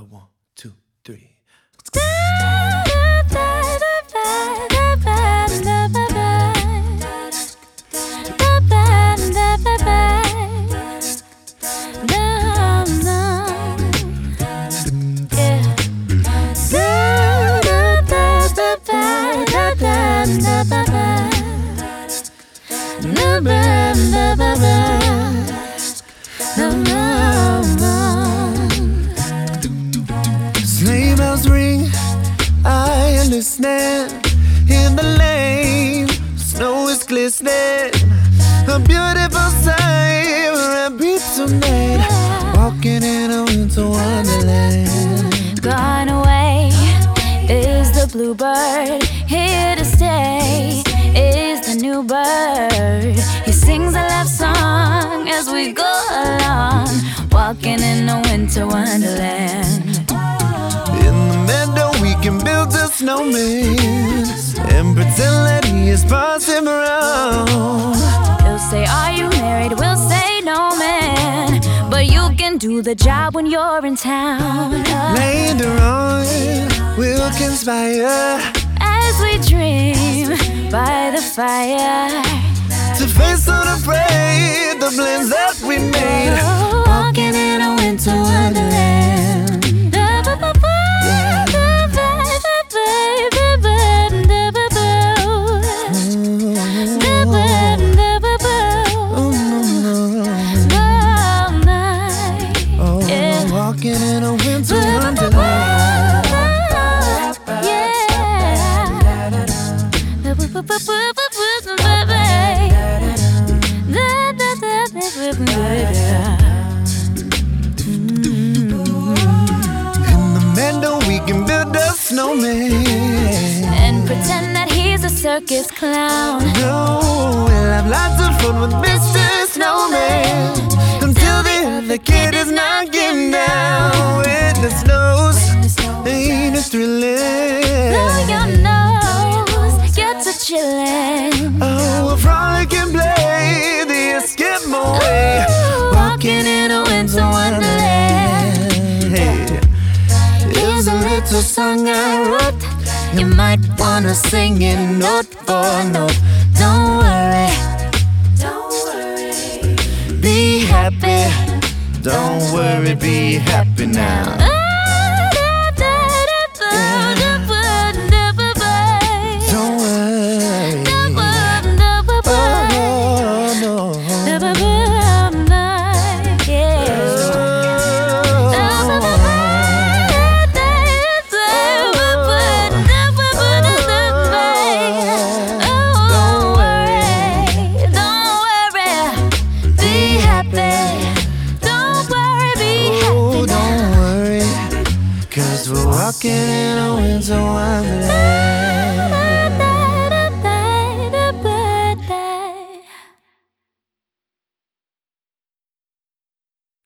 1, 2, 3. Sleigh bells ring, I am listening. In the lane, snow is glistening. A beautiful sight, we're happy tonight. Walking in a winter wonderland. Gone away is the bluebird, here to stay is the new bird. He sings a love song as we go along, walking in a winter wonderland. In the meadow we can build a snowman and pretend that he is passing around. He'll say, are you married? We'll say, no man, but you can do the job when you're in town. Later on we'll conspire As we dream by the fire, to face unafraid the plans that we made. walking in a winter wonderland. Walking in a winter wonderland. In the meadow we can build a snowman and pretend that he's a circus clown. No, we'll have lots of fun with Mr. Snowman until the other kid is knocking down. When the snows ain't as thrilling. Blow your nose, get to chillin'. Oh, we'll frolic and play the Eskimo way. Walking in a winter wonderland. Hey, here's a little song I wrote. You might wanna sing it note for note. Don't worry, be happy. Don't worry, be happy now. Don't worry. Oh, no. Cause we're walking in a winter wonderland.